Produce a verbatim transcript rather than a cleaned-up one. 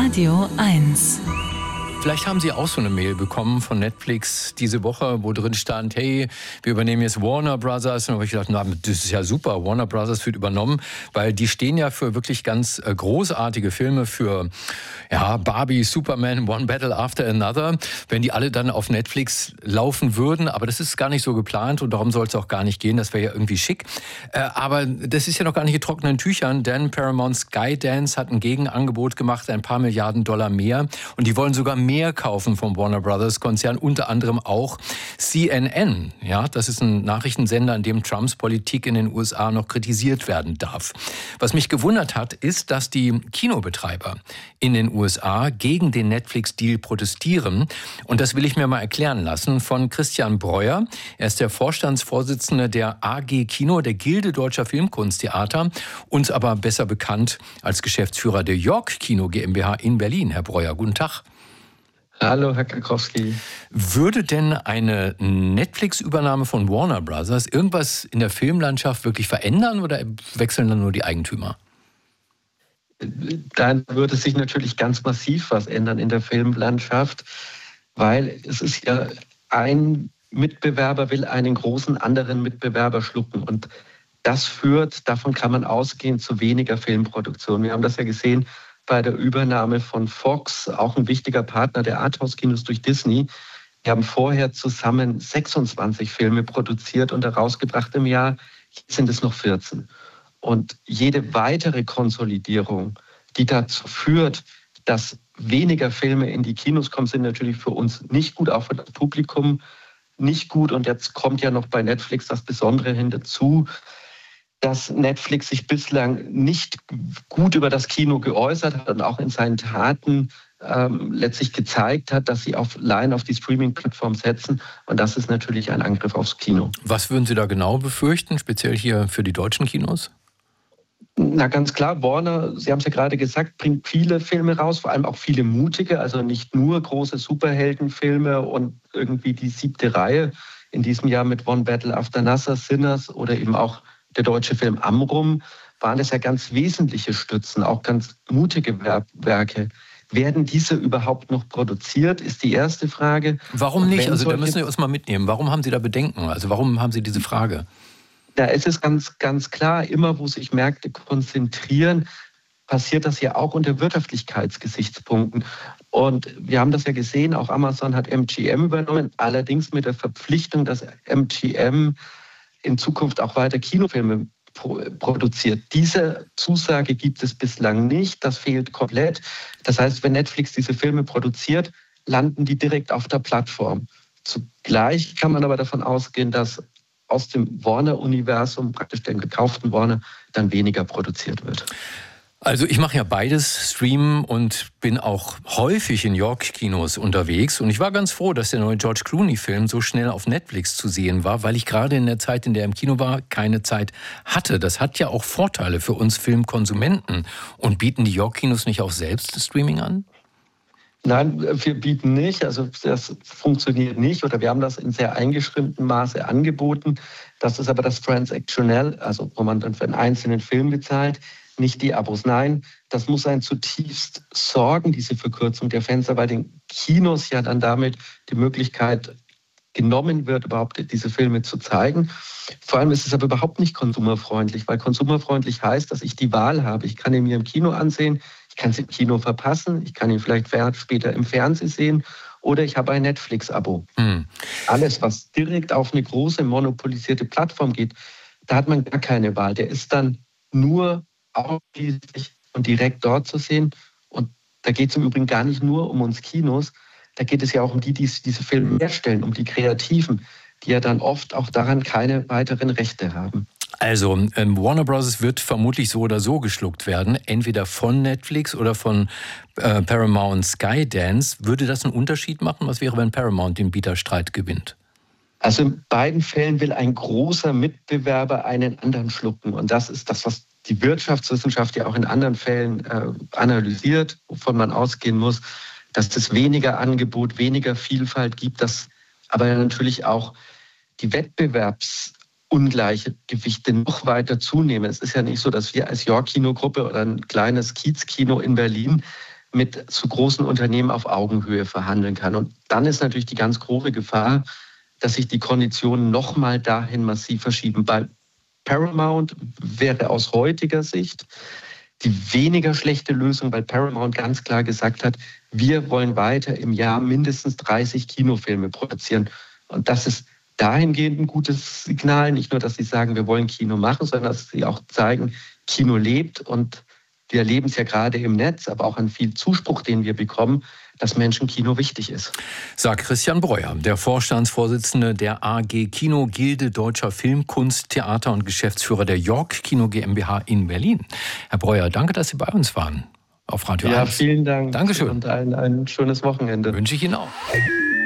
Radio eins. Vielleicht haben Sie auch so eine Mail bekommen von Netflix diese Woche, wo drin stand, hey, wir übernehmen jetzt Warner Brothers. Und da habe ich gedacht, na, das ist ja super, Warner Brothers wird übernommen, weil die stehen ja für wirklich ganz äh, großartige Filme, für ja, Barbie, Superman, One Battle After Another, wenn die alle dann auf Netflix laufen würden. Aber das ist gar nicht so geplant und darum soll es auch gar nicht gehen, das wäre ja irgendwie schick. Äh, aber das ist ja noch gar nicht in trockenen Tüchern, denn Paramount Skydance hat ein Gegenangebot gemacht, ein paar Milliarden Dollar mehr. Und die wollen sogar mehr kaufen vom Warner Brothers Konzern, unter anderem auch C N N. Ja, das ist ein Nachrichtensender, an dem Trumps Politik in den U S A noch kritisiert werden darf. Was mich gewundert hat, ist, dass die Kinobetreiber in den U S A gegen den Netflix-Deal protestieren. Und das will ich mir mal erklären lassen von Christian Breuer. Er ist der Vorstandsvorsitzende der A G Kino, der Gilde Deutscher Filmkunsttheater, uns aber besser bekannt als Geschäftsführer der York Kino GmbH in Berlin. Herr Breuer, guten Tag. Hallo, Herr Kakowski. Würde denn eine Netflix-Übernahme von Warner Brothers irgendwas in der Filmlandschaft wirklich verändern oder wechseln dann nur die Eigentümer? Dann würde sich natürlich ganz massiv was ändern in der Filmlandschaft, weil es ist ja, ein Mitbewerber will einen großen anderen Mitbewerber schlucken und das führt, davon kann man ausgehen, zu weniger Filmproduktion. Wir haben das ja gesehen bei der Übernahme von Fox, auch ein wichtiger Partner der Arthouse-Kinos durch Disney. Wir haben vorher zusammen sechsundzwanzig Filme produziert und herausgebracht im Jahr. Jetzt sind es noch vierzehn. Und jede weitere Konsolidierung, die dazu führt, dass weniger Filme in die Kinos kommen, sind natürlich für uns nicht gut, auch für das Publikum nicht gut. Und jetzt kommt ja noch bei Netflix das Besondere hin dazu, dass Netflix sich bislang nicht gut über das Kino geäußert hat und auch in seinen Taten ähm, letztlich gezeigt hat, dass sie auf, allein auf die Streaming-Plattform setzen. Und das ist natürlich ein Angriff aufs Kino. Was würden Sie da genau befürchten, speziell hier für die deutschen Kinos? Na ganz klar, Warner, Sie haben es ja gerade gesagt, bringt viele Filme raus, vor allem auch viele mutige, also nicht nur große Superheldenfilme und irgendwie die siebte Reihe. In diesem Jahr mit One Battle After Another, Sinners oder eben auch der deutsche Film Amrum, waren das ja ganz wesentliche Stützen, auch ganz mutige Werke. Werden diese überhaupt noch produziert, ist die erste Frage. Warum nicht? Also da müssen wir uns mal mitnehmen. Warum haben Sie da Bedenken? Also warum haben Sie diese Frage? Da ist es ganz, ganz klar, immer wo sich Märkte konzentrieren, passiert das ja auch unter Wirtschaftlichkeitsgesichtspunkten. Und wir haben das ja gesehen, auch Amazon hat M G M übernommen, allerdings mit der Verpflichtung, dass M G M in Zukunft auch weiter Kinofilme produziert. Diese Zusage gibt es bislang nicht, das fehlt komplett. Das heißt, wenn Netflix diese Filme produziert, landen die direkt auf der Plattform. Zugleich kann man aber davon ausgehen, dass aus dem Warner-Universum, praktisch dem gekauften Warner, dann weniger produziert wird. Also ich mache ja beides, streamen und bin auch häufig in York-Kinos unterwegs. Und ich war ganz froh, dass der neue George Clooney-Film so schnell auf Netflix zu sehen war, weil ich gerade in der Zeit, in der er im Kino war, keine Zeit hatte. Das hat ja auch Vorteile für uns Filmkonsumenten. Und bieten die York-Kinos nicht auch selbst das Streaming an? Nein, wir bieten nicht. Also das funktioniert nicht. Oder wir haben das in sehr eingeschränktem Maße angeboten. Das ist aber das Transactional, also wo man dann für einen einzelnen Film bezahlt. Nicht die Abos. Nein, das muss einen zutiefst sorgen, diese Verkürzung der Fenster, weil den Kinos ja dann damit die Möglichkeit genommen wird, überhaupt diese Filme zu zeigen. Vor allem ist es aber überhaupt nicht konsumerfreundlich, weil konsumerfreundlich heißt, dass ich die Wahl habe. Ich kann ihn mir im Kino ansehen, ich kann es im Kino verpassen, ich kann ihn vielleicht später im Fernsehen sehen oder ich habe ein Netflix-Abo. Hm. Alles, was direkt auf eine große monopolisierte Plattform geht, da hat man gar keine Wahl. Der ist dann nur ausschließlich und direkt dort zu sehen. Und da geht es im Übrigen gar nicht nur um uns Kinos, da geht es ja auch um die, die diese Filme herstellen, um die Kreativen, die ja dann oft auch daran keine weiteren Rechte haben. Also ähm, Warner Bros. Wird vermutlich so oder so geschluckt werden, entweder von Netflix oder von äh, Paramount Skydance. Würde das einen Unterschied machen? Was wäre, wenn Paramount den Bieterstreit gewinnt? Also in beiden Fällen will ein großer Mitbewerber einen anderen schlucken. Und das ist das, was die Wirtschaftswissenschaft ja auch in anderen Fällen äh, analysiert, wovon man ausgehen muss, dass es weniger Angebot, weniger Vielfalt gibt, dass aber natürlich auch die Wettbewerbsungleichgewichte noch weiter zunehmen. Es ist ja nicht so, dass wir als York-Kino-Gruppe oder ein kleines Kiez-Kino in Berlin mit zu großen Unternehmen auf Augenhöhe verhandeln kann. Und dann ist natürlich die ganz große Gefahr, dass sich die Konditionen nochmal dahin massiv verschieben. Bei Paramount wäre aus heutiger Sicht die weniger schlechte Lösung, weil Paramount ganz klar gesagt hat, wir wollen weiter im Jahr mindestens dreißig Kinofilme produzieren. Und das ist dahingehend ein gutes Signal, nicht nur, dass sie sagen, wir wollen Kino machen, sondern dass sie auch zeigen, Kino lebt. Und wir erleben es ja gerade im Netz, aber auch an viel Zuspruch, den wir bekommen, dass Menschen Kino wichtig ist. Sagt Christian Breuer, der Vorstandsvorsitzende der A G Kino Gilde Deutscher Filmkunst, Theater und Geschäftsführer der York Kino GmbH in Berlin. Herr Breuer, danke, dass Sie bei uns waren auf Radio Ja, eins. vielen Dank. Dankeschön. Und ein, ein schönes Wochenende. Wünsche ich Ihnen auch.